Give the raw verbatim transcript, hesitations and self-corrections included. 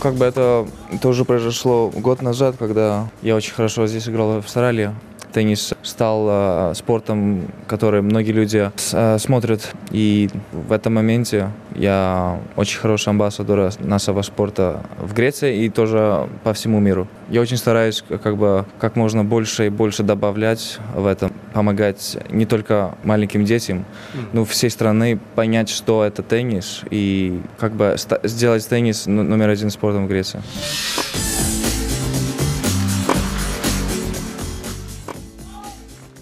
как бы это тоже произошло год назад, когда я очень хорошо здесь играл в Австралии. Теннис стал э, спортом, который многие люди э, смотрят. И в этом моменте я очень хороший амбассадор нашего спорта в Греции и тоже по всему миру. Я очень стараюсь как бы как можно больше и больше добавлять в этом, помогать не только маленьким детям, но всей страны понять, что это теннис, и как бы сделать теннис номер один спортом в Греции.